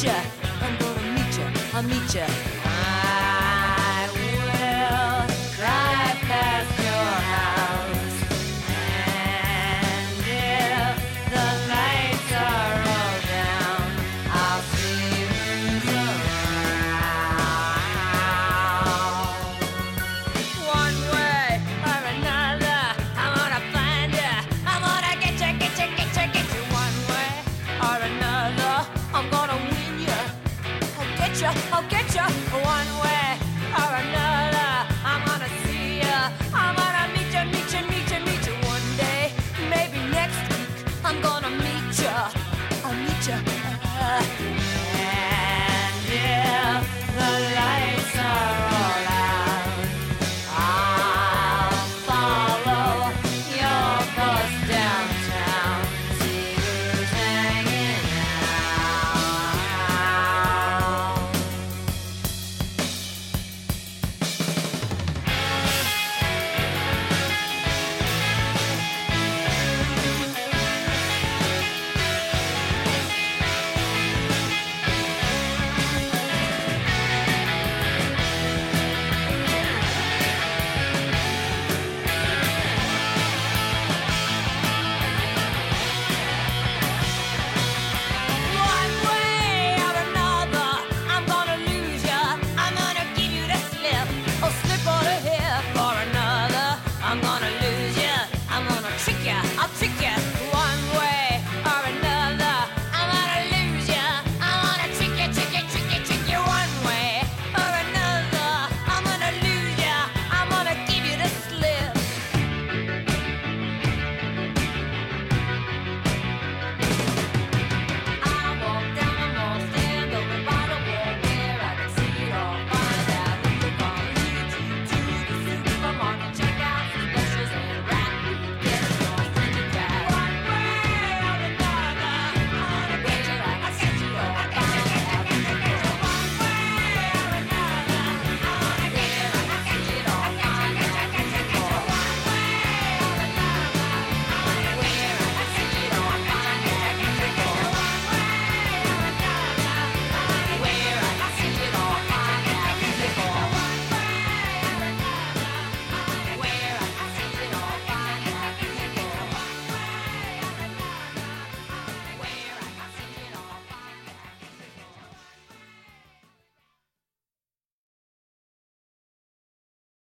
meet ya. I'm gonna meet ya. I'll meet ya. I will drive past your house, and if the lights are all down, I'll see who's around. One way or another, I'm gonna find ya. I'm gonna get ya, get ya, get ya, get you. One way or another, I'm gonna win ya. I'll get ya, I'll get